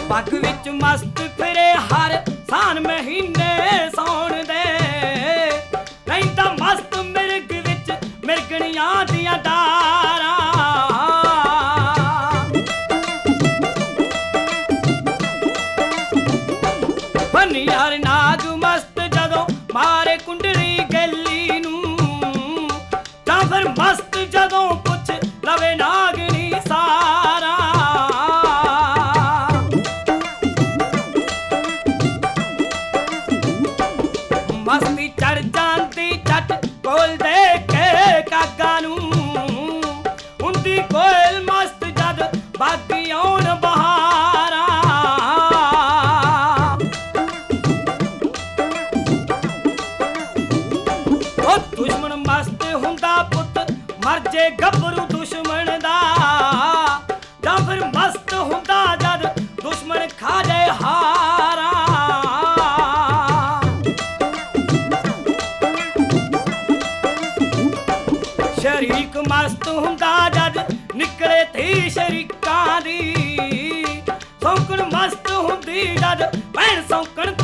पग विच मस्त फिरे हर सान महीने सौण दे, नहीं तां मस्त मिर्ग विच मिर्गणियां दियां डारां। बनियार नाग मस्त जदों मारे कुंडली गली नूं, तां फिर मस्त जदों पुछ लवे नागनी सारा। मस्ती चढ़ जाती झट कोल दे के कागा नूं, हुंदी कोयल मस्त जद बागी आउण बहारा। ओ दुश्मन मस्त हुंदा पुत मर जे गभरू दुश्मन दा, जां फिर मस्त हुंदा जद दुश्मन खा जाए हारा। शरीक मस्त हुंदा जद निकले थी शरीकां दी, सौंकण मस्त हुंदी जद भैण सौंकण